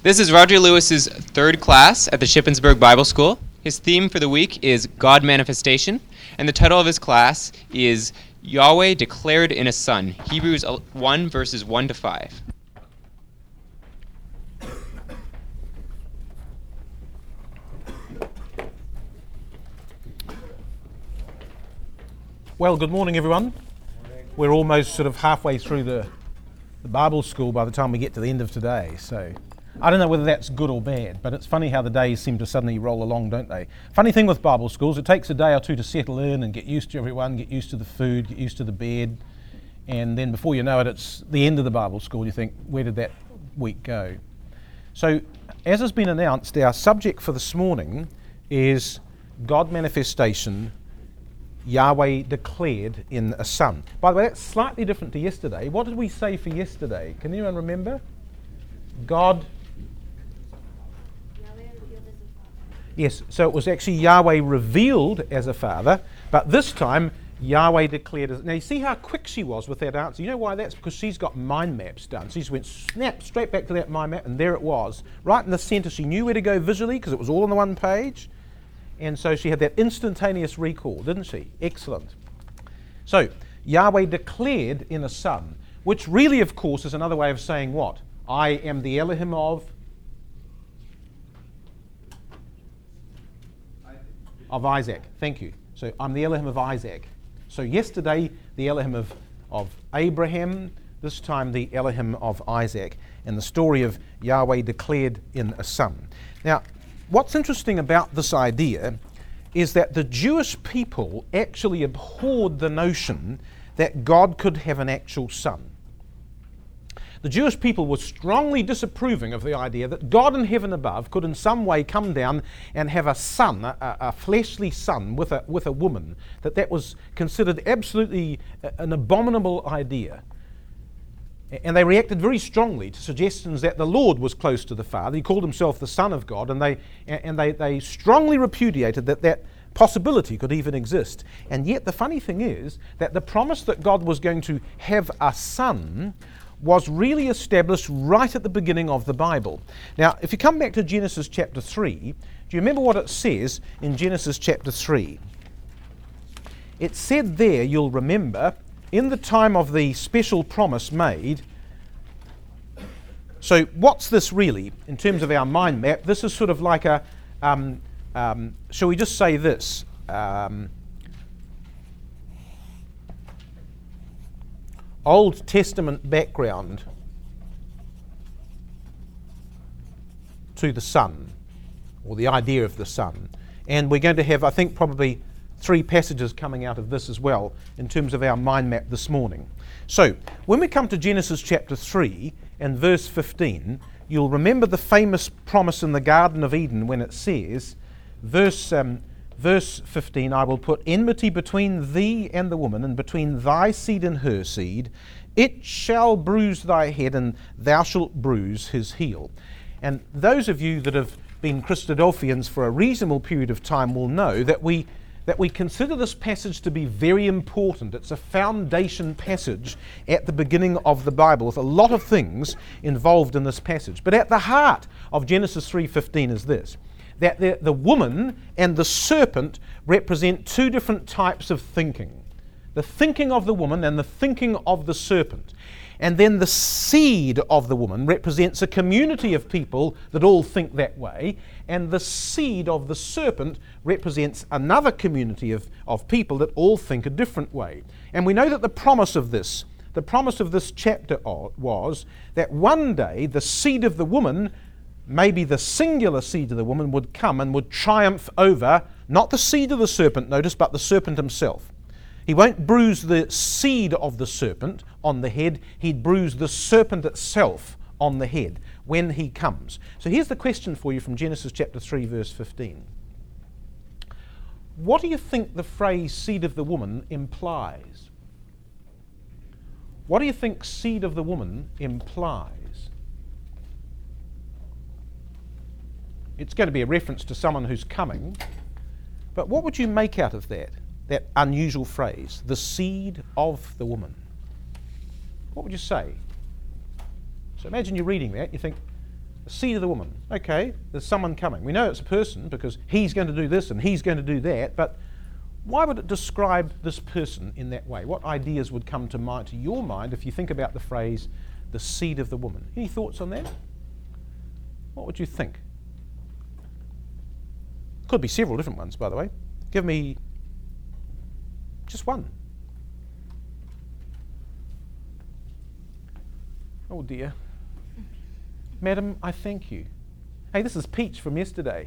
This is Roger Lewis's third class at the Shippensburg Bible School. His theme for the week is God Manifestation, and the title of his class is Yahweh Declared in a Son, Hebrews 1 verses 1 to 5. Well, good morning, everyone. We're almost sort of halfway through the Bible school by the time we get to the end of today, so I don't know whether that's good or bad, but it's funny how the days seem to suddenly roll along, don't they? Funny thing with Bible schools, it takes a day or two to settle in and get used to everyone, get used to the food, get used to the bed, and then before you know it, it's the end of the Bible school. You think, where did that week go? So, as has been announced, our subject for this morning is God Manifestation, Yahweh Declared in a Son. By the way, that's slightly different to yesterday. What did we say for yesterday? Can anyone remember? God. Yes, so it was actually Yahweh revealed as a father, but this time Yahweh declared as... Now you see how quick she was with that answer. You know why? That's because she's got mind maps done. She just went snap straight back to that mind map, and there it was. Right in the center, she knew where to go visually because it was all on the one page. And so she had that instantaneous recall, didn't she? Excellent. So, Yahweh declared in a son, which really, of course, is another way of saying what? I am the Elohim of Isaac. Thank you. So I'm the Elohim of Isaac. So yesterday, the Elohim of Abraham, this time the Elohim of Isaac, and the story of Yahweh declared in a son. Now, what's interesting about this idea is that the Jewish people actually abhorred the notion that God could have an actual son. The Jewish people were strongly disapproving of the idea that God in heaven above could in some way come down and have a son, a fleshly son with a woman, that was considered absolutely an abominable idea. And they reacted very strongly to suggestions that the Lord was close to the Father. He called himself the Son of God, and they strongly repudiated that possibility could even exist. And yet the funny thing is that the promise that God was going to have a son was really established right at the beginning of the Bible. Now, if you come back to Genesis chapter 3, do you remember what it says in Genesis chapter 3? It said there, you'll remember, in the time of the special promise made. So what's this really, in terms of our mind map? This is sort of like a, shall we just say this? Old Testament background to the Son, or the idea of the Son. And we're going to have, I think, probably 3 passages coming out of this as well in terms of our mind map this morning. So, when we come to Genesis chapter 3 and verse 15, you'll remember the famous promise in the Garden of Eden when it says, Verse 15, I will put enmity between thee and the woman, and between thy seed and her seed. It shall bruise thy head, and thou shalt bruise his heel. And those of you that have been Christadelphians for a reasonable period of time will know that we consider this passage to be very important. It's a foundation passage at the beginning of the Bible with a lot of things involved in this passage. But at the heart of Genesis 3:15 is this, that the woman and the serpent represent 2 different types of thinking. The thinking of the woman and the thinking of the serpent. And then the seed of the woman represents a community of people that all think that way, and the seed of the serpent represents another community of people that all think a different way. And we know that the promise of this chapter was that one day the seed of the woman, maybe the singular seed of the woman, would come and would triumph over, not the seed of the serpent, notice, but the serpent himself. He won't bruise the seed of the serpent on the head, he'd bruise the serpent itself on the head when he comes. So here's the question for you from Genesis chapter 3 verse 15. What do you think the phrase seed of the woman implies? What do you think seed of the woman implies? It's going to be a reference to someone who's coming, but what would you make out of that unusual phrase, the seed of the woman? What would you say? So imagine you're reading that, you think, The seed of the woman. Okay, there's someone coming. We know it's a person because he's going to do this and he's going to do that, but why would it describe this person in that way? What ideas would come to your mind if you think about the phrase, the seed of the woman? Any thoughts on that? What would you think? Could be several different ones, by the way. Give me just one. Oh dear. Madam, I thank you. Hey, this is Peach from yesterday.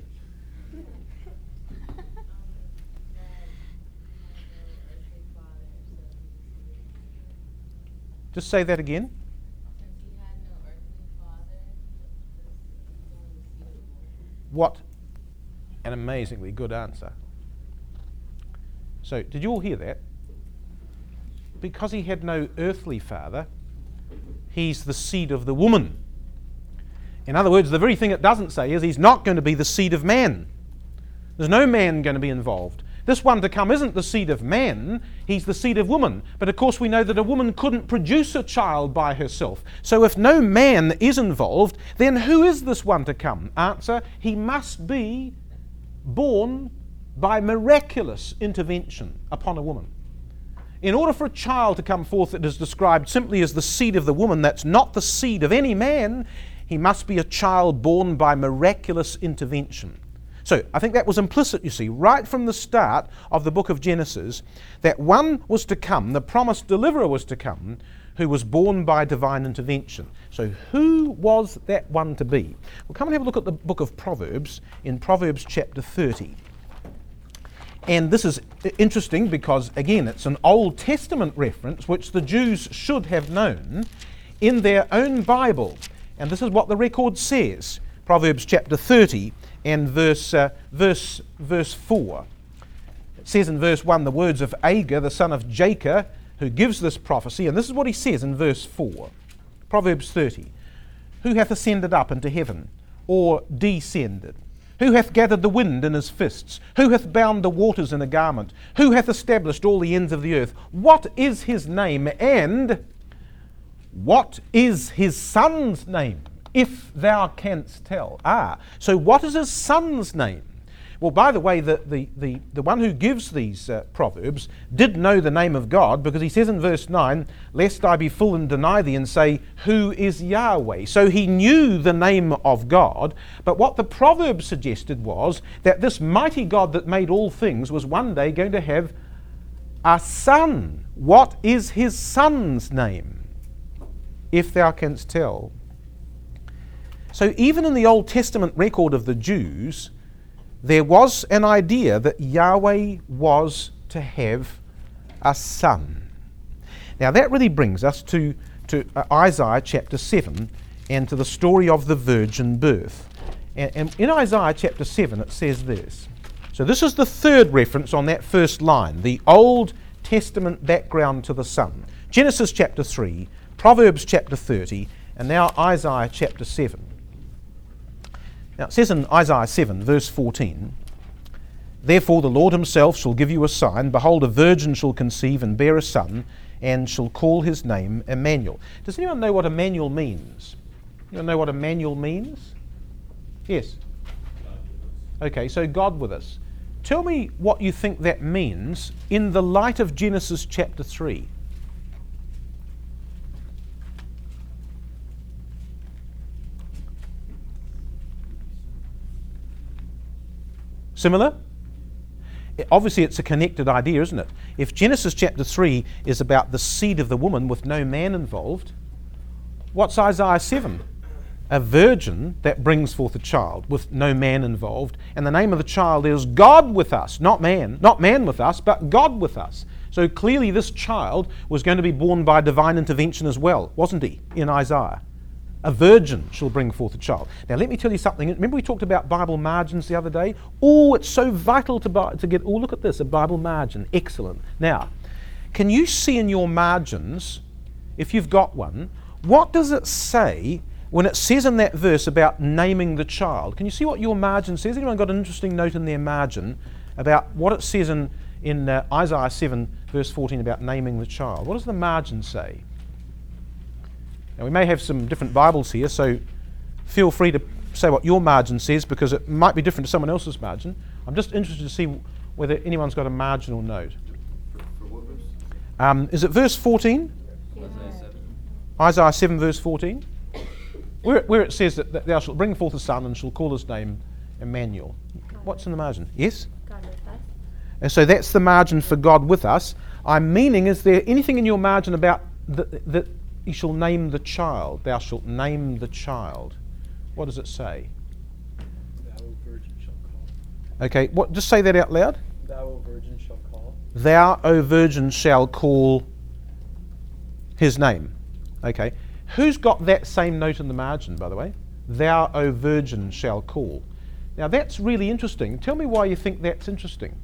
Just say that again. What an amazingly good answer. So, did you all hear that? Because he had no earthly father, he's the seed of the woman. In other words, the very thing it doesn't say is he's not going to be the seed of man. There's no man going to be involved. This one to come isn't the seed of man, he's the seed of woman. But of course we know that a woman couldn't produce a child by herself. So if no man is involved, then who is this one to come? Answer, he must be born by miraculous intervention upon a woman. In order for a child to come forth that is described simply as the seed of the woman, that's not the seed of any man, he must be a child born by miraculous intervention. So I think that was implicit, you see, right from the start of the book of Genesis, that one was to come, the promised deliverer was to come, who was born by divine intervention. So who was that one to be? We'll come and have a look at the book of Proverbs, in Proverbs chapter 30. And this is interesting because, again, it's an Old Testament reference which the Jews should have known in their own Bible. And this is what the record says, Proverbs chapter 30 and verse 4. It says in verse 1, the words of Agur, the son of Jacob, who gives this prophecy, and this is what he says in verse 4, Proverbs 30. Who hath ascended up into heaven, or descended? Who hath gathered the wind in his fists? Who hath bound the waters in a garment? Who hath established all the ends of the earth? What is his name, and what is his son's name, if thou canst tell? So what is his son's name? Well, by the way, the one who gives these proverbs did know the name of God, because he says in verse 9, lest I be full and deny thee and say, who is Yahweh? So he knew the name of God, but what the proverb suggested was that this mighty God that made all things was one day going to have a son. What is his son's name, if thou canst tell? So even in the Old Testament record of the Jews, there was an idea that Yahweh was to have a son. Now that really brings us to Isaiah chapter 7 and to the story of the virgin birth. And in Isaiah chapter 7 it says this. So this is the third reference on that first line, the Old Testament background to the Son. Genesis chapter 3, Proverbs chapter 30, and now Isaiah chapter 7. Now it says in Isaiah 7, verse 14, therefore the Lord himself shall give you a sign. Behold, a virgin shall conceive and bear a son, and shall call his name Emmanuel. Does anyone know what Emmanuel means? Anyone know what Emmanuel means? Yes? Okay, so God with us. Tell me what you think that means in the light of Genesis chapter 3. Similar? Obviously it's a connected idea, isn't it? If Genesis chapter 3 is about the seed of the woman with no man involved, what's Isaiah 7? A virgin that brings forth a child with no man involved, and the name of the child is God with us, not man with us, but God with us. So clearly this child was going to be born by divine intervention as well, wasn't he, in Isaiah? A virgin shall bring forth a child. Now let me tell you something. Remember we talked about Bible margins the other day? Oh, it's so vital to get, look at this, a Bible margin. Excellent. Now, can you see in your margins, if you've got one, what does it say when it says in that verse about naming the child? Can you see what your margin says? Anyone got an interesting note in their margin about what it says in Isaiah 7 verse 14 about naming the child? What does the margin say? Now we may have some different Bibles here, so feel free to say what your margin says, because it might be different to someone else's margin. I'm just interested to see whether anyone's got a marginal note. For what verse? Is it verse 14? Isaiah 7. Isaiah 7 verse 14? Where it says that thou shalt bring forth a son and shall call his name Emmanuel. What's in the margin? Yes? God with us. And so that's the margin for God with us. I'm meaning, is there anything in your margin about that you shall name the child? Thou shalt name the child. What does it say? Thou, O virgin, shall call. Okay, just say that out loud. Thou, O virgin, shall call. Thou, O virgin, shall call his name. Okay. Who's got that same note in the margin, by the way? Thou, O virgin, shall call. Now that's really interesting. Tell me why you think that's interesting.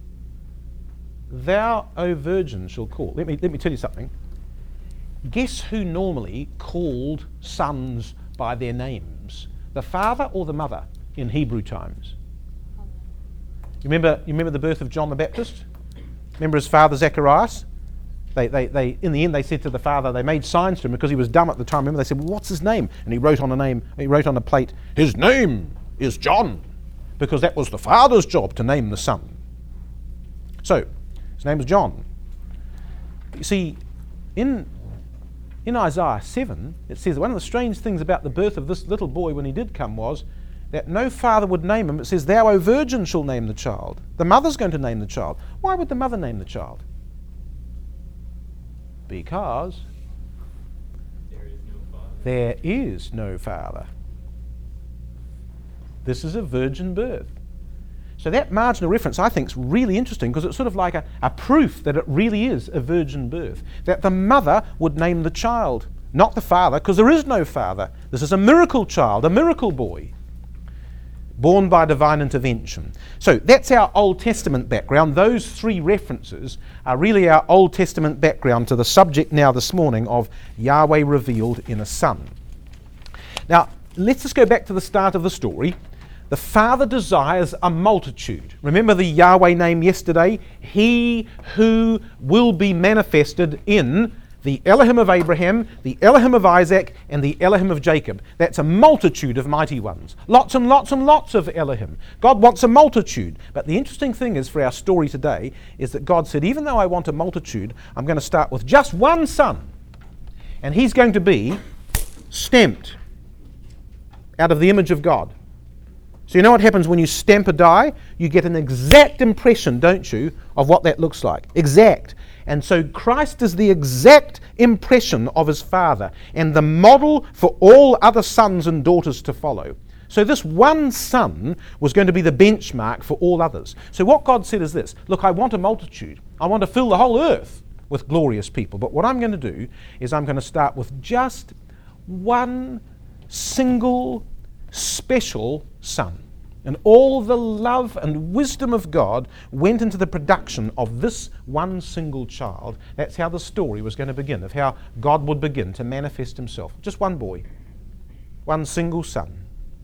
Thou, O virgin, shall call. Let me tell you something. Guess who normally called sons by their names? The father or the mother in Hebrew times? You remember the birth of John the Baptist? Remember his father Zacharias? They in the end they said to the father, they made signs to him because he was dumb at the time. Remember, they said, well, what's his name? And he wrote on a plate, his name is John, because that was the father's job to name the son. So his name was John. You see, in Isaiah 7, it says that one of the strange things about the birth of this little boy when he did come was that no father would name him. It says, thou, O virgin, shall name the child. The mother's going to name the child. Why would the mother name the child? Because there is no father. This is a virgin birth. So that marginal reference, I think, is really interesting, because it's sort of like a proof that it really is a virgin birth. That the mother would name the child, not the father, because there is no father. This is a miracle child, a miracle boy, born by divine intervention. So that's our Old Testament background. Those three references are really our Old Testament background to the subject now this morning of Yahweh revealed in a son. Now, let's just go back to the start of the story. The Father desires a multitude. Remember the Yahweh name yesterday? He who will be manifested in the Elohim of Abraham, the Elohim of Isaac, and the Elohim of Jacob. That's a multitude of mighty ones. Lots and lots and lots of Elohim. God wants a multitude. But the interesting thing is, for our story today, is that God said, even though I want a multitude, I'm going to start with just one son. And he's going to be stamped out of the image of God. So you know what happens when you stamp a die? You get an exact impression, don't you, of what that looks like. Exact. And so Christ is the exact impression of his Father and the model for all other sons and daughters to follow. So this one son was going to be the benchmark for all others. So what God said is this: look, I want a multitude. I want to fill the whole earth with glorious people. But what I'm going to do is I'm going to start with just one single special son. And all the love and wisdom of God went into the production of this one single child. That's how the story was going to begin, of how God would begin to manifest himself. Just one boy, one single son.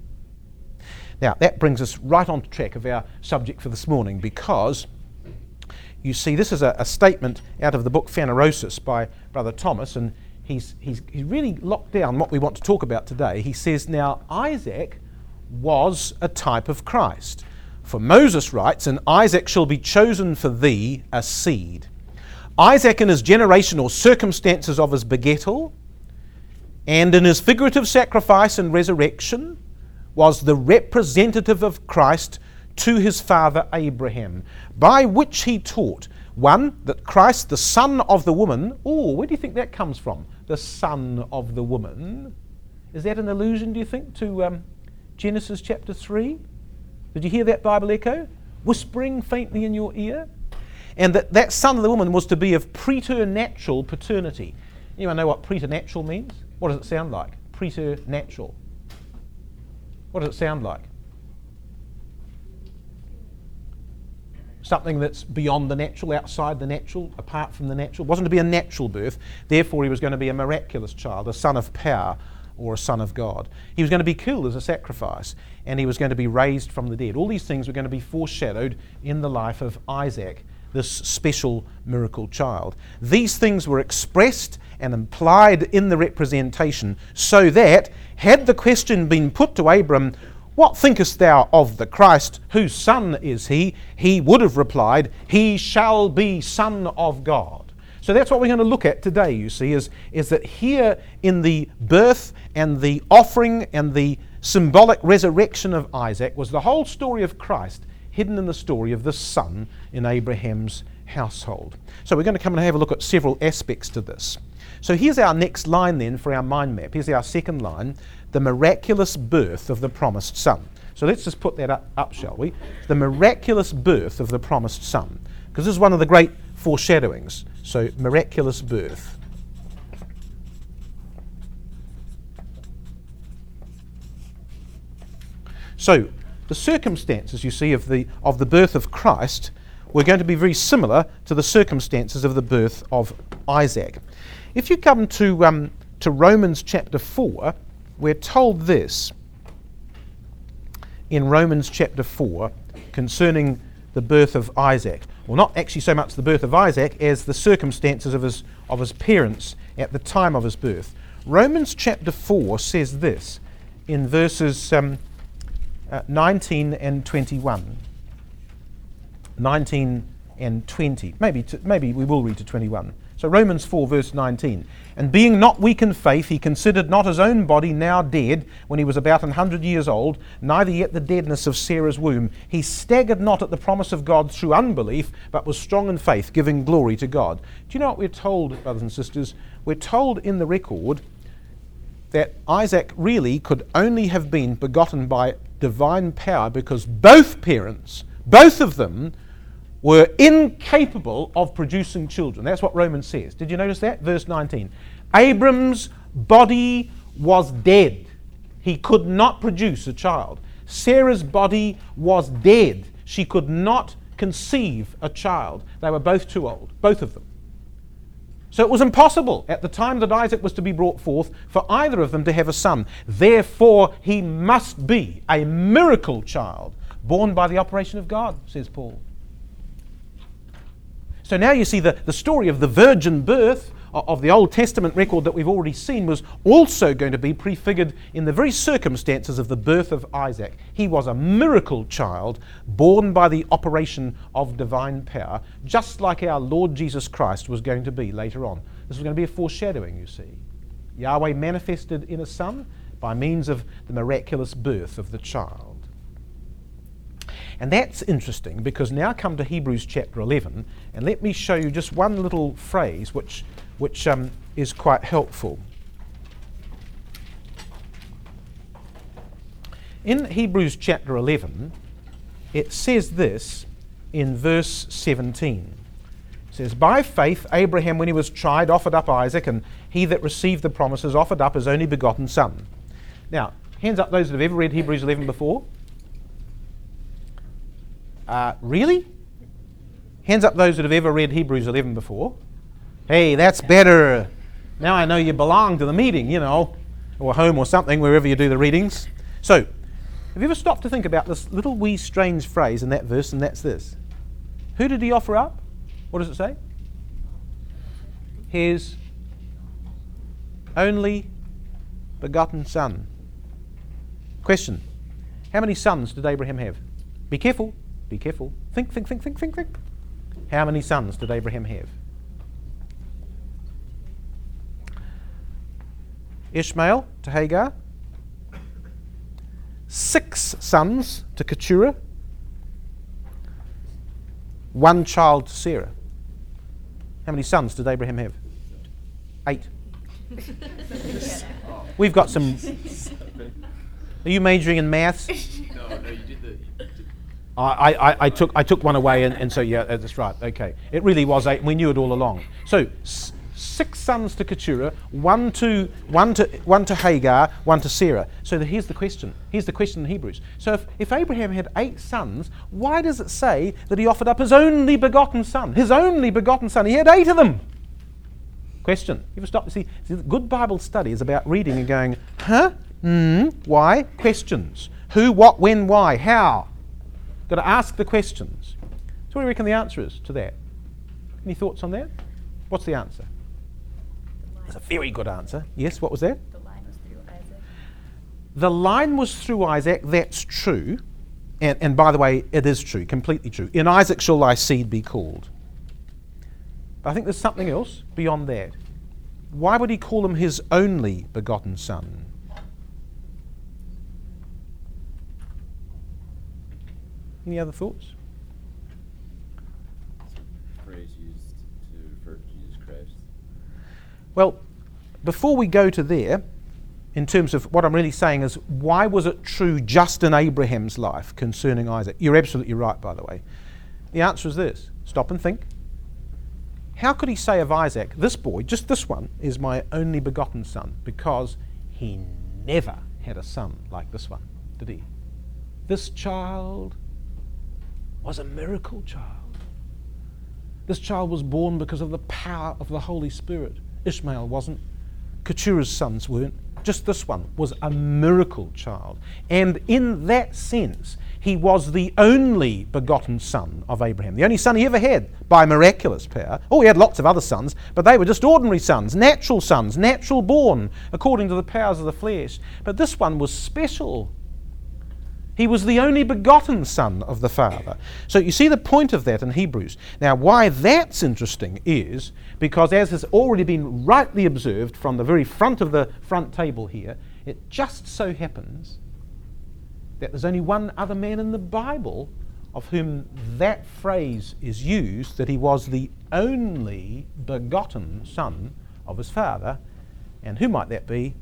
Now, that brings us right on track of our subject for this morning, because you see, this is a statement out of the book Phanerosis by Brother Thomas, and he's really locked down what we want to talk about today. He says, now, Isaac was a type of Christ. For Moses writes, and Isaac shall be chosen for thee a seed. Isaac in his generational circumstances of his begettal, and in his figurative sacrifice and resurrection, was the representative of Christ to his father Abraham, by which he taught, one, that Christ, the son of the woman, where do you think that comes from? The son of the woman. Is that an allusion, do you think, to Genesis chapter 3? Did you hear that Bible echo? Whispering faintly in your ear? And that son of the woman was to be of preternatural paternity. Anyone know what preternatural means? What does it sound like? Preternatural. What does it sound like? Something that's beyond the natural, outside the natural, apart from the natural. It wasn't to be a natural birth. Therefore, he was going to be a miraculous child, a son of power, or a son of God. He was going to be killed as a sacrifice, and he was going to be raised from the dead. All these things were going to be foreshadowed in the life of Isaac, this special miracle child. These things were expressed and implied in the representation, so that, had the question been put to Abram, "What thinkest thou of the Christ? Whose son is he?" he would have replied, "He shall be Son of God." So that's what we're going to look at today, you see, is that here in the birth and the offering and the symbolic resurrection of Isaac was the whole story of Christ hidden in the story of the son in Abraham's household. So we're going to come and have a look at several aspects to this. So here's our next line then for our mind map. Here's our second line, the miraculous birth of the promised son. So let's just put that up, shall we? The miraculous birth of the promised son. Because this is one of the great foreshadowings. So miraculous birth. So the circumstances, you see, of the birth of Christ were going to be very similar to the circumstances of the birth of Isaac. If you come to Romans chapter 4, we're told this in Romans chapter 4 concerning the birth of Isaac. Well, not actually so much the birth of Isaac as the circumstances of his parents at the time of his birth. Romans chapter 4 says this in verses 19 and 21. 19 and 20. Maybe we will read to 21. So Romans 4 verse 19. "And being not weak in faith, he considered not his own body now dead, when he was about 100 years old, neither yet the deadness of Sarah's womb. He staggered not at the promise of God through unbelief, but was strong in faith, giving glory to God." Do you know what we're told, brothers and sisters? We're told in the record that Isaac really could only have been begotten by divine power because both parents, both of them, were incapable of producing children. That's what Romans says. Did you notice that? Verse 19. Abram's body was dead. He could not produce a child. Sarah's body was dead. She could not conceive a child. They were both too old, both of them. So it was impossible at the time that Isaac was to be brought forth for either of them to have a son. Therefore, he must be a miracle child born by the operation of God, says Paul. So now you see the story of the virgin birth of the Old Testament record that we've already seen was also going to be prefigured in the very circumstances of the birth of Isaac. He was a miracle child born by the operation of divine power, just like our Lord Jesus Christ was going to be later on. This was going to be a foreshadowing, you see. Yahweh manifested in a son by means of the miraculous birth of the child. And that's interesting because now come to Hebrews chapter 11, and let me show you just one little phrase which is quite helpful. In Hebrews chapter 11, it says this in verse 17. It says, "By faith Abraham, when he was tried, offered up Isaac, and he that received the promises offered up his only begotten son." Now, hands up those that have ever read Hebrews 11 before. Really? Hands up those that have ever read Hebrews 11 before. Hey, that's better. Now I know you belong to the meeting, or home or something, wherever you do the readings. So, have you ever stopped to think about this little wee strange phrase in that verse, and that's this? Who did he offer up? What does it say? His only begotten son. Question. How many sons did Abraham have? Be careful. Be careful. Think. How many sons did Abraham have? Ishmael to Hagar. 6 sons to Keturah. 1 child to Sarah. How many sons did Abraham have? 8. We've got some... Are you majoring in maths? No, you did the... I took one away, and so yeah, that's right. Okay, it really was 8. We knew it all along. So 6 sons to Keturah, one to Hagar, 1 to Sarah. So here's the question. Here's the question in Hebrews. So if Abraham had 8 sons, why does it say that he offered up his only begotten son? His only begotten son. He had 8 of them. Question. You ever stop to see? Good Bible study is about reading and going, huh? Why? Questions. Who? What? When? Why? How? Got to ask the questions. So what do you reckon the answer is to that? Any thoughts on that? What's the answer? It's a very good answer. Yes, what was that? The line was through Isaac. The line was through Isaac, that's true. And by the way, it is true, completely true. In Isaac shall thy seed be called. But I think there's something else beyond that. Why would he call him his only begotten son? Any other thoughts? Phrase used to refer to Jesus Christ. Well, before we go to there, in terms of what I'm really saying is, why was it true just in Abraham's life concerning Isaac? You're absolutely right, by the way. The answer is this. Stop and think. How could he say of Isaac, this boy, just this one, is my only begotten son? Because he never had a son like this one, did he? This child was a miracle child. This child was born because of the power of the Holy Spirit. Ishmael wasn't. Keturah's sons weren't. Just this one was a miracle child. And in that sense, he was the only begotten son of Abraham. The only son he ever had by miraculous power. Oh, he had lots of other sons, but they were just ordinary sons, natural born, according to the powers of the flesh. But this one was special. He was the only begotten son of the Father. So you see the point of that in Hebrews. Now, why that's interesting is because, as has already been rightly observed from the very front of the front table here, it just so happens that there's only one other man in the Bible of whom that phrase is used, that he was the only begotten son of his Father. And who might that be?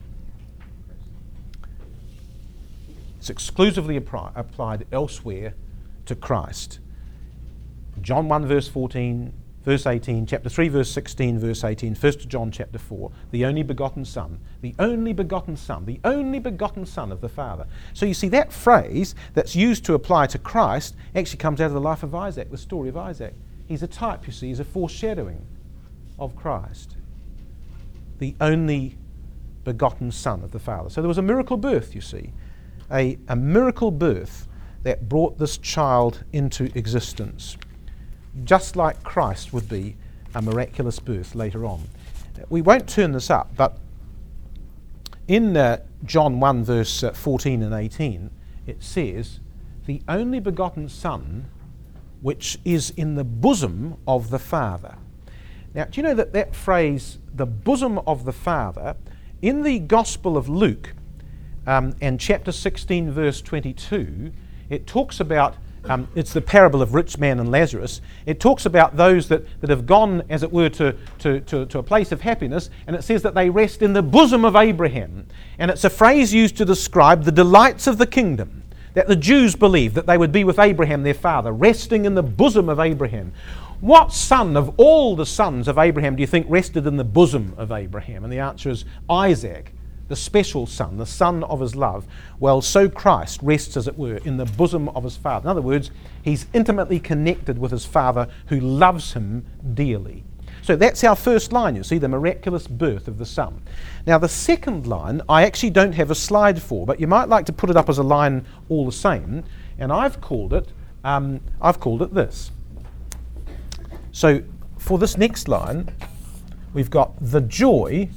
It's exclusively applied elsewhere to Christ. John 1 verse 14, verse 18, chapter 3 verse 16, verse 18, 1 John chapter 4, the only begotten son, the only begotten son, the only begotten son of the Father. So you see that phrase that's used to apply to Christ actually comes out of the life of Isaac, the story of Isaac. He's a type, you see, he's a foreshadowing of Christ. The only begotten son of the Father. So there was a miracle birth, you see. A miracle birth that brought this child into existence, just like Christ would be a miraculous birth later on. We won't turn this up, but in John 1 verse 14 and 18 it says, the only begotten Son which is in the bosom of the Father. Now, do you know that that phrase, the bosom of the Father, in the Gospel of Luke, and chapter 16, verse 22, it talks about, it's the parable of rich man and Lazarus. It talks about those that have gone, as it were, to a place of happiness, and it says that they rest in the bosom of Abraham. And it's a phrase used to describe the delights of the kingdom, that the Jews believed that they would be with Abraham, their father, resting in the bosom of Abraham. What son of all the sons of Abraham do you think rested in the bosom of Abraham? And the answer is Isaac, the special son, the son of his love. Well, so Christ rests, as it were, in the bosom of his Father. In other words, he's intimately connected with his Father who loves him dearly. So that's our first line, you see, the miraculous birth of the Son. Now, the second line, I actually don't have a slide for, but you might like to put it up as a line all the same, and I've called it this. So, for this next line, we've got the joy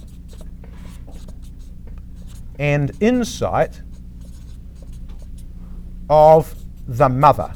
and insight of the mother.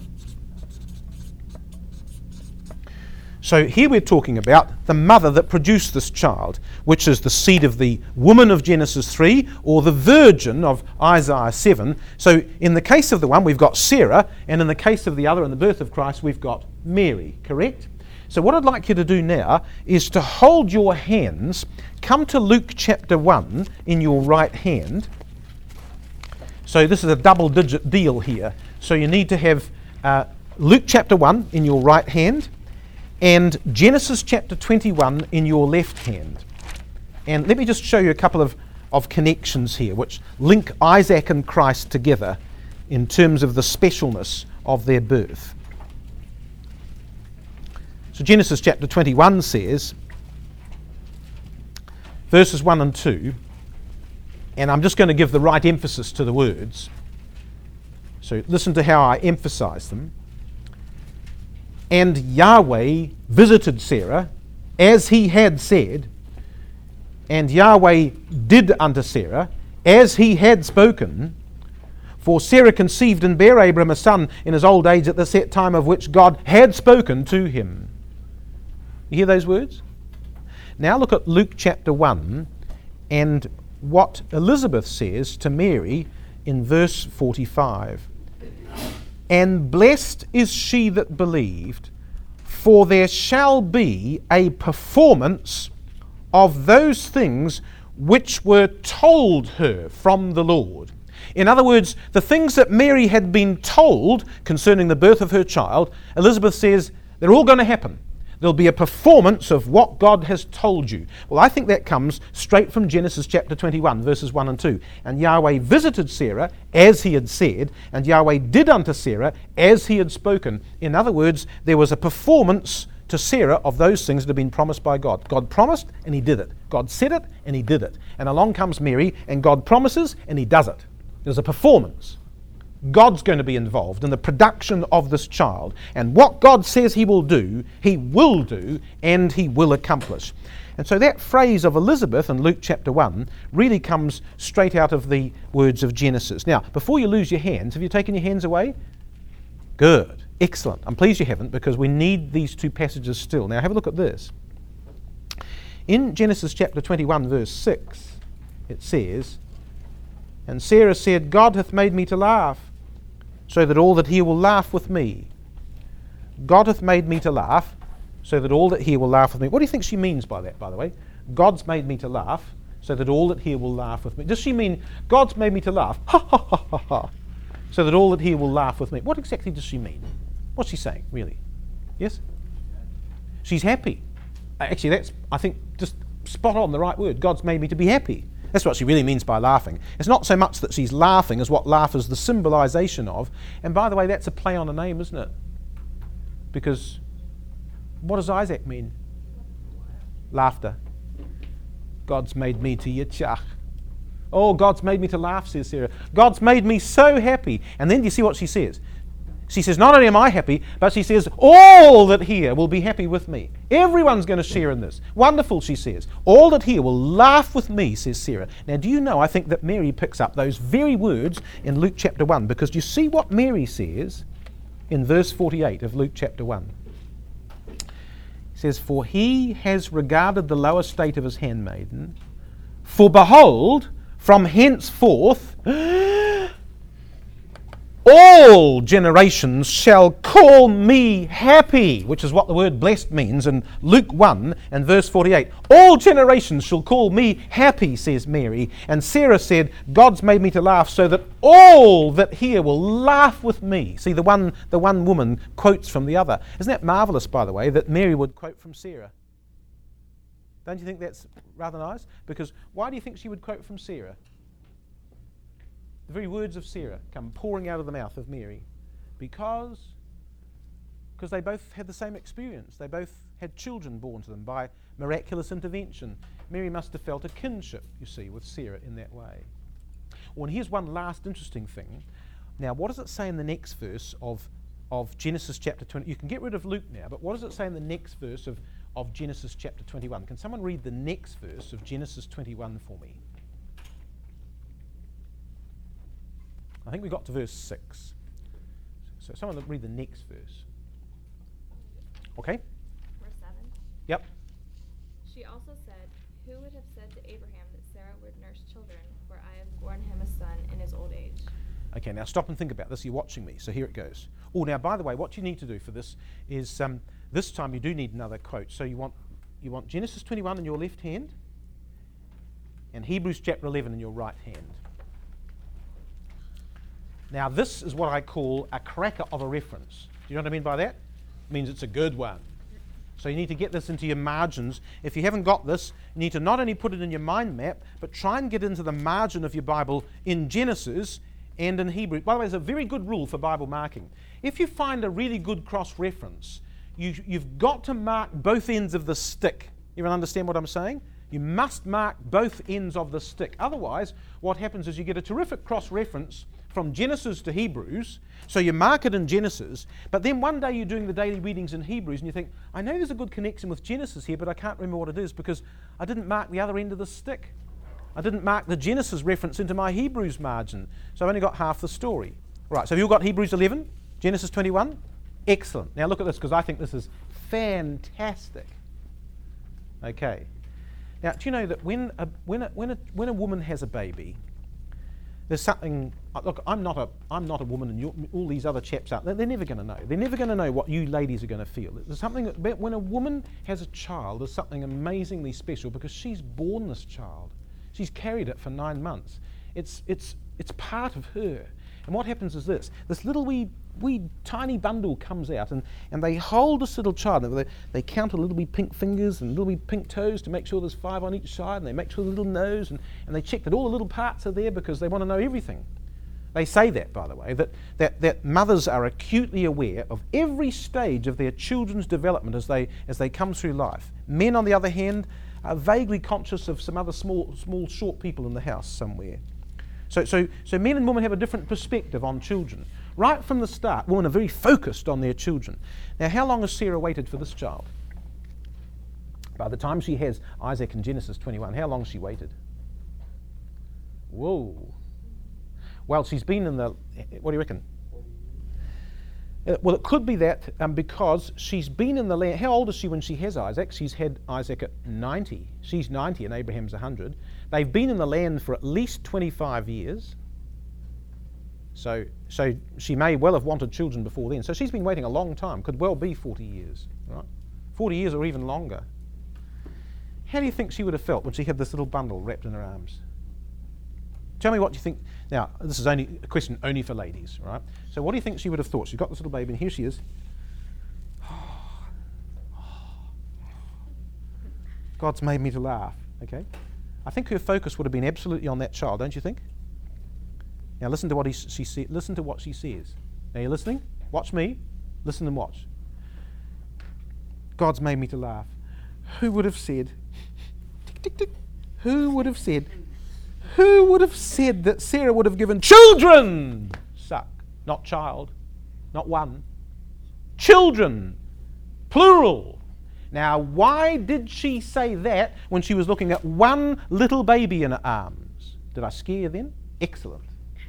So here we're talking about the mother that produced this child, which is the seed of the woman of Genesis 3 or the virgin of Isaiah 7. So in the case of the one, we've got Sarah, and in the case of the other, in the birth of Christ, we've got Mary, correct? So what I'd like you to do now is to hold your hands, come to Luke chapter 1 in your right hand. So this is a double-digit deal here. So you need to have Luke chapter 1 in your right hand and Genesis chapter 21 in your left hand. And let me just show you a couple of connections here which link Isaac and Christ together in terms of the specialness of their birth. So Genesis chapter 21 says, verses 1 and 2, and I'm just going to give the right emphasis to the words. So listen to how I emphasize them. And Yahweh visited Sarah as he had said, and Yahweh did unto Sarah as he had spoken. For Sarah conceived and bare Abram a son in his old age at the set time of which God had spoken to him. You hear those words? Now look at Luke chapter 1 and what Elizabeth says to Mary in verse 45. And blessed is she that believed, for there shall be a performance of those things which were told her from the Lord. In other words, the things that Mary had been told concerning the birth of her child, Elizabeth says they're all going to happen. There'll be a performance of what God has told you. Well, I think that comes straight from Genesis chapter 21, verses 1 and 2. And Yahweh visited Sarah as he had said, and Yahweh did unto Sarah as he had spoken. In other words, there was a performance to Sarah of those things that had been promised by God. God promised and he did it. God said it and he did it. And along comes Mary and God promises and he does it. There's a performance. God's going to be involved in the production of this child. And what God says he will do and he will accomplish. And so that phrase of Elizabeth in Luke chapter 1 really comes straight out of the words of Genesis. Now, before you lose your hands, have you taken your hands away? Good. Excellent. I'm pleased you haven't, because we need these two passages still. Now have a look at this. In Genesis chapter 21 verse 6, it says, And Sarah said, God hath made me to laugh, so that all that hear will laugh with me. God hath made me to laugh, so that all that hear will laugh with me. What do you think she means by that, by the way? God's made me to laugh, so that all that hear will laugh with me. Does she mean, God's made me to laugh, ha ha ha ha ha, so that all that hear will laugh with me? What exactly does she mean? What's she saying, really? Yes? She's happy. Actually, that's, I think, just spot on the right word. God's made me to be happy. That's what she really means by laughing. It's not so much that she's laughing as what laugh is the symbolisation of. And by the way, that's a play on a name, isn't it? Because what does Isaac mean? Laughter. God's made me to yitzhak. Oh, God's made me to laugh, says Sarah. God's made me so happy. And then do you see what she says? She says, not only am I happy, but she says, all that hear will be happy with me. Everyone's going to share in this. Wonderful, she says. All that hear will laugh with me, says Sarah. Now, do you know, I think that Mary picks up those very words in Luke chapter 1, because do you see what Mary says in verse 48 of Luke chapter 1? It says, For he has regarded the lower state of his handmaiden, for behold, from henceforth all generations shall call me happy, which is what the word blessed means in Luke 1 and verse 48. All generations shall call me happy, says Mary. And Sarah said, God's made me to laugh, so that all that hear will laugh with me. See, the one woman quotes from the other. Isn't that marvellous, by the way, that Mary would quote from Sarah? Don't you think that's rather nice? Because why do you think she would quote from Sarah? The very words of Sarah come pouring out of the mouth of Mary, because they both had the same experience. They both had children born to them by miraculous intervention. Mary must have felt a kinship, you see, with Sarah in that way. Well, and here's one last interesting thing. Now, what does it say in the next verse of Genesis chapter 20? You can get rid of Luke now, but what does it say in the next verse of Genesis chapter 21? Can someone read the next verse of Genesis 21 for me? I think we got to verse 6. So someone read the next verse. Okay? Verse 7. Yep. She also said, Who would have said to Abraham that Sarah would nurse children, for I have borne him a son in his old age? Okay, now stop and think about this. You're watching me, so here it goes. Oh, now, by the way, what you need to do for this is, this time you do need another quote. So you want Genesis 21 in your left hand, and Hebrews chapter 11 in your right hand. Now, this is what I call a cracker of a reference. Do you know what I mean by that? It means it's a good one. So you need to get this into your margins. If you haven't got this, you need to not only put it in your mind map, but try and get into the margin of your Bible in Genesis and in Hebrew. By the way, it's a very good rule for Bible marking. If you find a really good cross-reference, you've got to mark both ends of the stick. You understand what I'm saying? You must mark both ends of the stick. Otherwise, what happens is you get a terrific cross-reference from Genesis to Hebrews. So you mark it in Genesis, but then one day you're doing the daily readings in Hebrews and you think, I know there's a good connection with Genesis here, but I can't remember what it is because I didn't mark the other end of the stick. I didn't mark the Genesis reference into my Hebrews margin, so I've only got half the story. Right, so have you all got Hebrews 11, Genesis 21? Excellent. Now look at this, because I think this is fantastic. Okay. Now, do you know that when a woman has a baby, there's something. Look, I'm not a woman, and all these other chaps out there, they're never going to know. They're never going to know what you ladies are going to feel. There's something when a woman has a child, there's something amazingly special because she's born this child. She's carried it for 9 months. It's part of her. And what happens is this little wee tiny bundle comes out and they hold this little child. They count a little wee pink fingers and little wee pink toes to make sure there's 5 on each side, and they make sure the little nose, and they check that all the little parts are there because they want to know everything. They say that, by the way, that mothers are acutely aware of every stage of their children's development as they come through life. Men, on the other hand, are vaguely conscious of some other small short people in the house somewhere. So men and women have a different perspective on children. Right from the start, women are very focused on their children. Now, how long has Sarah waited for this child? By the time she has Isaac in Genesis 21, how long has she waited? Whoa. Well, she's been in the, what do you reckon? Well, it could be that because she's been in the land. How old is she when she has Isaac? She's had Isaac at 90. She's 90 and Abraham's 100. They've been in the land for at least 25 years. So she may well have wanted children before then. So she's been waiting a long time. Could well be 40 years, right? 40 years or even longer. How do you think she would have felt when she had this little bundle wrapped in her arms? Tell me what you think. Now, this is only a question only for ladies, right? So what do you think she would have thought? She's got this little baby, and here she is. God's made me to laugh, okay? I think her focus would have been absolutely on that child, don't you think? Now listen to what she says. Listen to what she says. Now, you're listening? Watch me. Listen and watch. God's made me to laugh. Who would have said, tick, tick, tick, who would have said that Sarah would have given children suck? Not child, not one. Children, plural. Now, why did she say that when she was looking at one little baby in her arms? Did I scare you then? Excellent.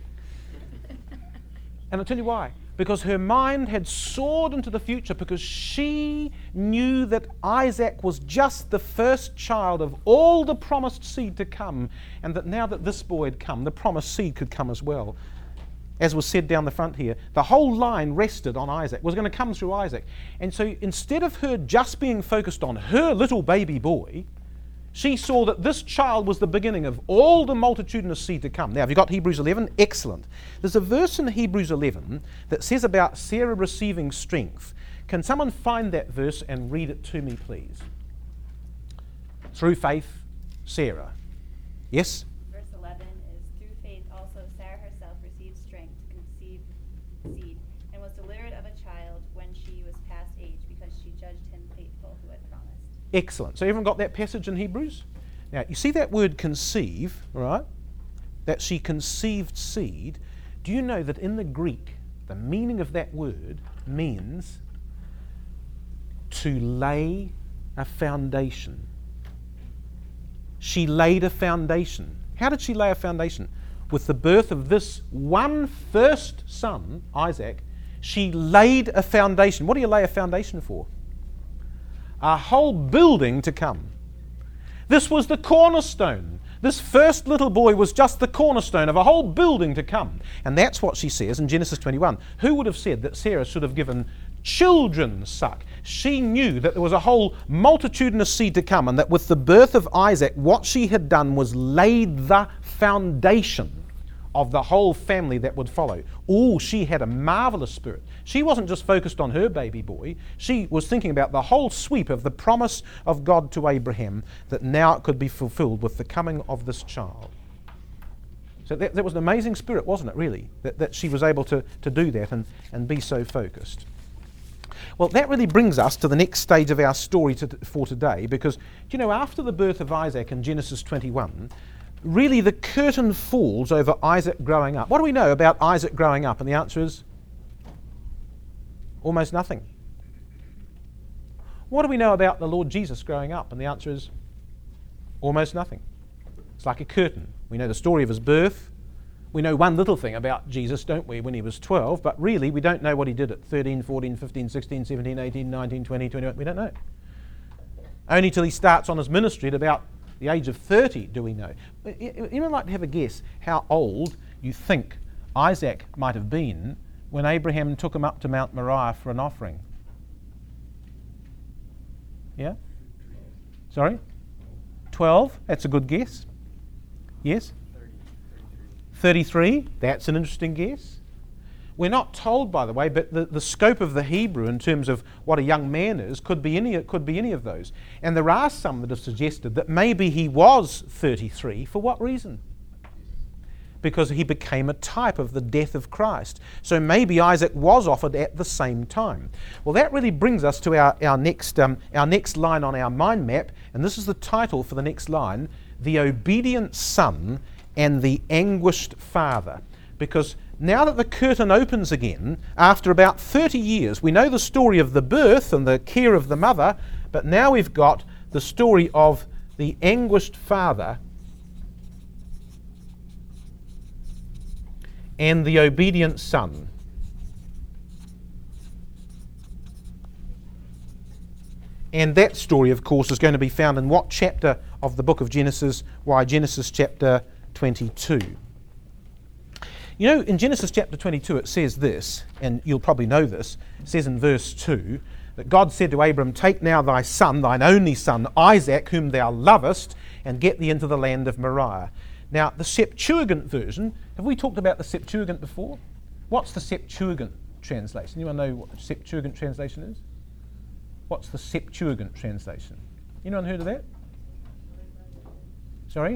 And I'll tell you why. Because her mind had soared into the future, because she knew that Isaac was just the first child of all the promised seed to come, and that now that this boy had come, the promised seed could come as well. As was said down the front here, the whole line rested on Isaac, was going to come through Isaac. And so instead of her just being focused on her little baby boy, she saw that this child was the beginning of all the multitudinous seed to come. Now, have you got Hebrews 11? Excellent. There's a verse in Hebrews 11 that says about Sarah receiving strength. Can someone find that verse and read it to me, please? Through faith, Sarah. Yes? Verse 11 is, through faith also Sarah herself received strength to conceive seed, and was delivered of a child when she was past age, because she judged him faithful who had promised. Excellent. So everyone got that passage in Hebrews? Now, you see that word conceive, right? That she conceived seed. Do you know that in the Greek, the meaning of that word means to lay a foundation? She laid a foundation. How did she lay a foundation? With the birth of this one first son, Isaac, she laid a foundation. What do you lay a foundation for? A whole building to come. This was the cornerstone. This first little boy was just the cornerstone of a whole building to come. And that's what she says in Genesis 21. Who would have said that Sarah should have given children suck? She knew that there was a whole multitudinous seed to come, and that with the birth of Isaac, what she had done was laid the foundation of the whole family that would follow. Oh, she had a marvelous spirit. She wasn't just focused on her baby boy. She was thinking about the whole sweep of the promise of God to Abraham, that now it could be fulfilled with the coming of this child. So that was an amazing spirit, wasn't it, really? That she was able to do that and be so focused. Well, that really brings us to the next stage of our story for today, because, after the birth of Isaac in Genesis 21, really the curtain falls over Isaac growing up. What do we know about Isaac growing up? And the answer is almost nothing. What do we know about the Lord Jesus growing up? And the answer is almost nothing. It's like a curtain. We know the story of his birth. We know one little thing about Jesus, don't we, when he was 12, but really we don't know what he did at 13, 14, 15, 16, 17, 18, 19, 20, 21. We don't know. Only till he starts on his ministry at about the age of 30 do we know. Anyone like to have a guess how old you think Isaac might have been when Abraham took him up to Mount Moriah for an offering? Yeah? Sorry? 12? That's a good guess. Yes? 33? That's an interesting guess. We're not told, by the way, but the scope of the Hebrew in terms of what a young man is could be any of those. And there are some that have suggested that maybe he was 33. For what reason? Because he became a type of the death of Christ. So maybe Isaac was offered at the same time. Well, that really brings us to our next line on our mind map, and this is the title for the next line: The Obedient Son and the Anguished Father. Because now that the curtain opens again, after about 30 years, we know the story of the birth and the care of the mother, but now we've got the story of the anguished father and the obedient son. And that story, of course, is going to be found in what chapter of the book of Genesis? Why, Genesis chapter 22. In Genesis chapter 22 it says this, and you'll probably know this. It says in verse 2 that God said to Abram, "Take now thy son, thine only son, Isaac, whom thou lovest, and get thee into the land of Moriah." Now, the Septuagint version, have we talked about the Septuagint before? What's the Septuagint translation? Anyone know what the Septuagint translation is? What's the Septuagint translation? Anyone heard of that? Sorry?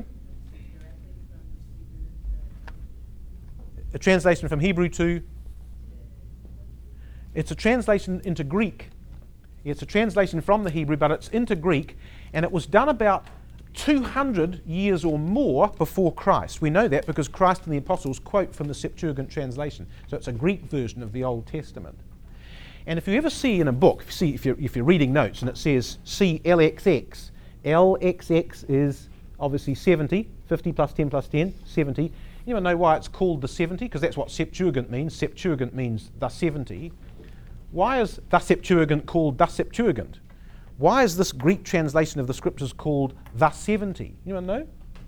A translation from Hebrew to... It's a translation into Greek. It's a translation from the Hebrew, but it's into Greek, and it was done about 200 years or more before Christ. We know that because Christ and the apostles quote from the Septuagint translation. So it's a Greek version of the Old Testament. And if you ever see in a book, if you're reading notes and it says see LXX, LXX is obviously 70, 50 plus 10 plus 10, 70. You know why it's called the 70? Because that's what Septuagint means. Septuagint means the 70. Why is the Septuagint called the Septuagint? Why is this Greek translation of the scriptures called the 70? Anyone know?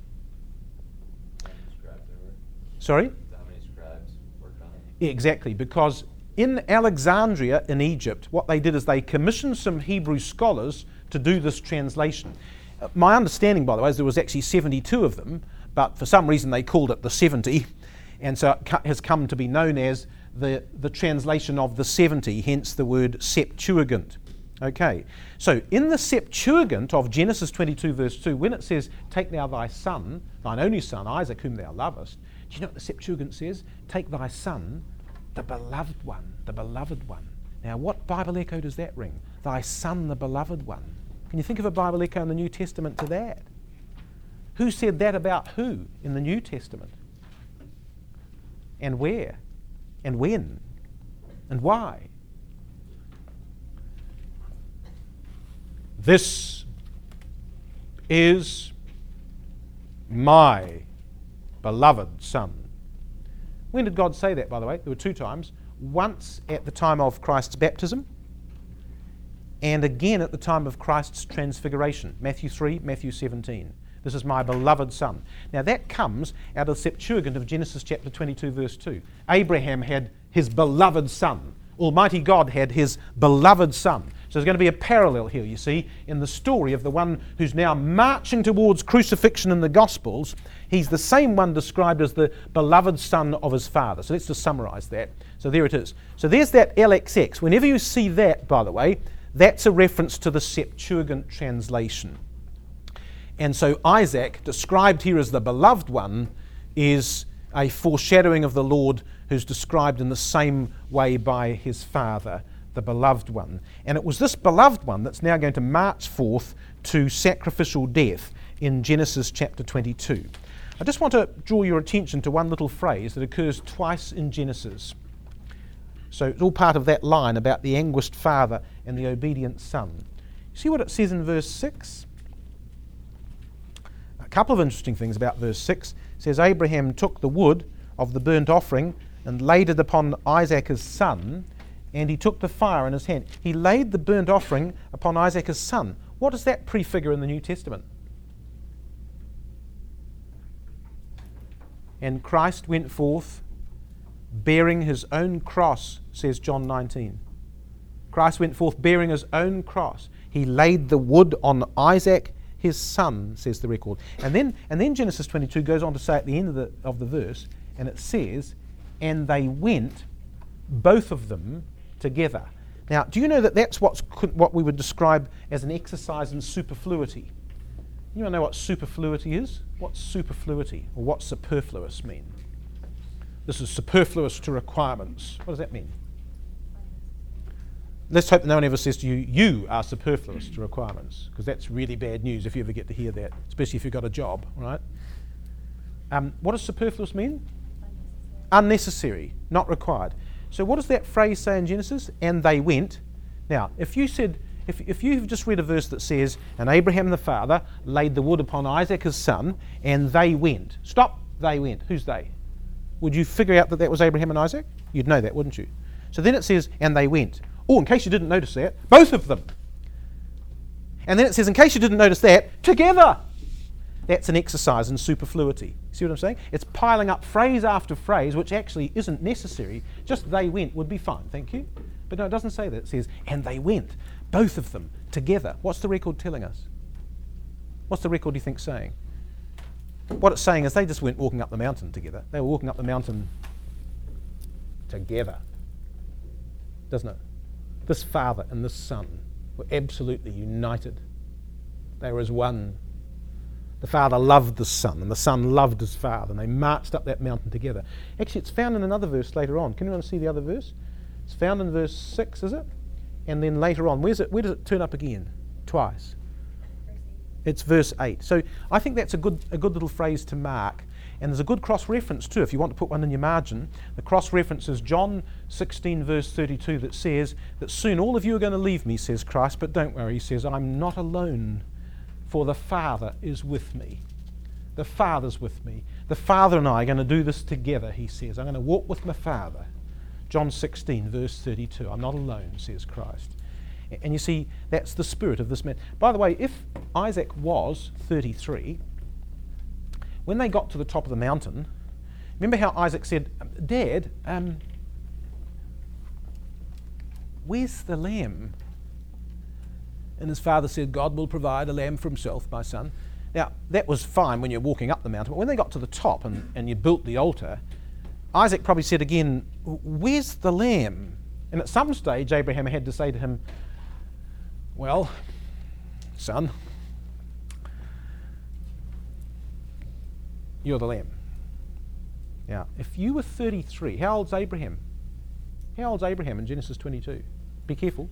Sorry? How many scribes worked on it? Exactly, because in Alexandria in Egypt, what they did is they commissioned some Hebrew scholars to do this translation. My understanding, by the way, is there was actually 72 of them, but for some reason they called it the 70, and so it has come to be known as the translation of the 70, hence the word Septuagint. Okay, so in the Septuagint of Genesis 22 verse 2, when it says, "Take now thy son, thine only son, Isaac, whom thou lovest," do you know what the Septuagint says? "Take thy son, the beloved one, the beloved one." Now, what Bible echo does that ring? Thy son, the beloved one. Can you think of a Bible echo in the New Testament to that? Who said that about who in the New Testament? And where? And when? And why? "This is my beloved son." When did God say that, by the way? There were two times. Once at the time of Christ's baptism, and again at the time of Christ's transfiguration. Matthew 3, Matthew 17. "This is my beloved son." Now that comes out of the Septuagint of Genesis chapter 22 verse 2. Abraham had his beloved son. Almighty God had his beloved son. So there's going to be a parallel here, you see, in the story of the one who's now marching towards crucifixion in the Gospels. He's the same one described as the beloved son of his father. So let's just summarize that. So there it is. So there's that LXX. Whenever you see that, by the way, that's a reference to the Septuagint translation. And so Isaac, described here as the beloved one, is a foreshadowing of the Lord who's described in the same way by his father, the beloved one. And it was this beloved one that's now going to march forth to sacrificial death in Genesis chapter 22. I just want to draw your attention to one little phrase that occurs twice in Genesis. So it's all part of that line about the anguished father and the obedient son. See what it says in verse 6? A couple of interesting things about verse 6. It says, Abraham took the wood of the burnt offering and laid it upon Isaac his son, and he took the fire in his hand. He laid the burnt offering upon Isaac his son. What does that prefigure in the New Testament? And Christ went forth bearing his own cross, says John 19. Christ went forth bearing his own cross. He laid the wood on Isaac his son, says the record. And then Genesis 22 goes on to say at the end of the verse, and it says, and they went, both of them, together. Now, do you know that that's what we would describe as an exercise in superfluity? You want to know what superfluity is? What's superfluity, or what's superfluous mean? This is superfluous to requirements. What does that mean? Let's hope that no one ever says to you, you are superfluous to requirements, because that's really bad news if you ever get to hear that, especially if you've got a job, right? What does superfluous mean? Unnecessary, not required. So what does that phrase say in Genesis? And they went. Now, if you've just read a verse that says, and Abraham the father laid the wood upon Isaac his son, and they went. Stop, they went. Who's they? Would you figure out that that was Abraham and Isaac? You'd know that, wouldn't you? So then it says, and they went. Oh, in case you didn't notice that, both of them. And then it says, in case you didn't notice that, together. That's an exercise in superfluity. See what I'm saying? It's piling up phrase after phrase, which actually isn't necessary. Just they went would be fine, thank you. But no, it doesn't say that. It says, and they went, both of them, together. What's the record telling us? What's the record, do you think, saying? What it's saying is they just went walking up the mountain together. They were walking up the mountain together. Doesn't it? This father and this son were absolutely united. They were as one. The father loved the son, and the son loved his father, and they marched up that mountain together. Actually, it's found in another verse later on. Can anyone see the other verse? It's found in verse 6, is it? And then later on, where does it turn up again? Twice. It's verse 8. So I think that's a good little phrase to mark. And there's a good cross-reference too, if you want to put one in your margin. The cross-reference is John 16, verse 32, that says that soon all of you are going to leave me, says Christ, but don't worry, he says, I'm not alone, for the Father is with me. The Father's with me. The Father and I are going to do this together, he says. I'm going to walk with my Father. John 16, verse 32. I'm not alone, says Christ. And you see, that's the spirit of this man. By the way, if Isaac was 33, when they got to the top of the mountain, remember how Isaac said, Dad, where's the lamb? And his father said, God will provide a lamb for himself, my son. Now, that was fine when you're walking up the mountain, but when they got to the top and you built the altar, Isaac probably said again, where's the lamb? And at some stage, Abraham had to say to him, well, son, you're the lamb. Now, if you were 33, how old's Abraham? How old's Abraham in Genesis 22? Be careful.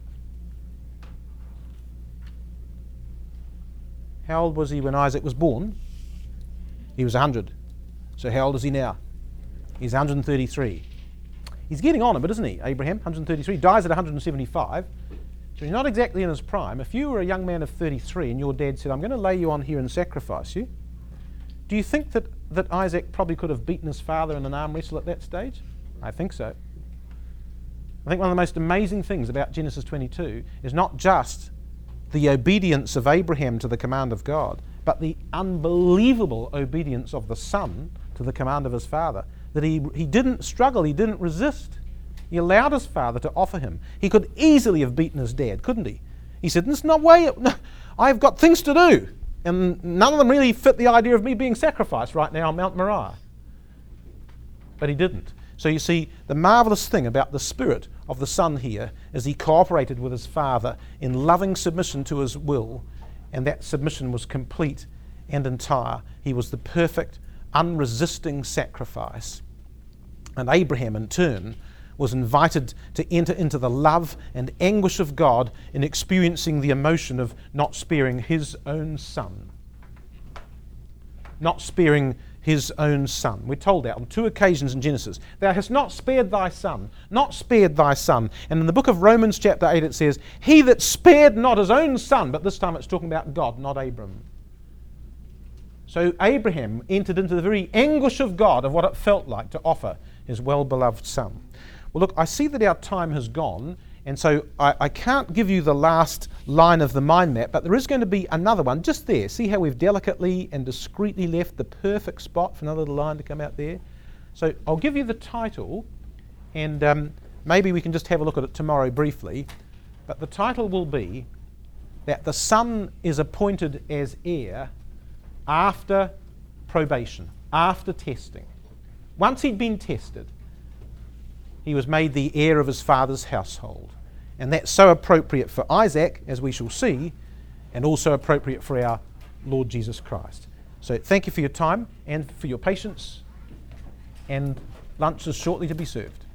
How old was he when Isaac was born? He was 100. So how old is he now? He's 133. He's getting on a bit, isn't he, Abraham? 133. Dies at 175. So he's not exactly in his prime. If you were a young man of 33 and your dad said, I'm going to lay you on here and sacrifice you, do you think that Isaac probably could have beaten his father in an arm wrestle at that stage? I think so. I think one of the most amazing things about Genesis 22 is not just the obedience of Abraham to the command of God, but the unbelievable obedience of the son to the command of his father. That he didn't struggle, he didn't resist. He allowed his father to offer him. He could easily have beaten his dad, couldn't he? He said, there's no way, I've got things to do. And none of them really fit the idea of me being sacrificed right now on Mount Moriah. But he didn't. So you see, the marvelous thing about the spirit of the son here is he cooperated with his father in loving submission to his will, and that submission was complete and entire. He was the perfect, unresisting sacrifice. And Abraham, in turn, was invited to enter into the love and anguish of God in experiencing the emotion of not sparing his own son. Not sparing his own son. We're told that on 2 occasions in Genesis. Thou hast not spared thy son, not spared thy son. And in the book of Romans chapter 8 it says, he that spared not his own son, but this time it's talking about God, not Abram. So Abraham entered into the very anguish of God of what it felt like to offer his well-beloved son. Well, look, I see that our time has gone, and so I can't give you the last line of the mind map, but there is going to be another one just there. See how we've delicately and discreetly left the perfect spot for another little line to come out there? So I'll give you the title, and maybe we can just have a look at it tomorrow briefly. But the title will be that the son is appointed as heir after probation, after testing. Once he'd been tested, he was made the heir of his father's household. And that's so appropriate for Isaac, as we shall see, and also appropriate for our Lord Jesus Christ. So thank you for your time and for your patience, and lunch is shortly to be served.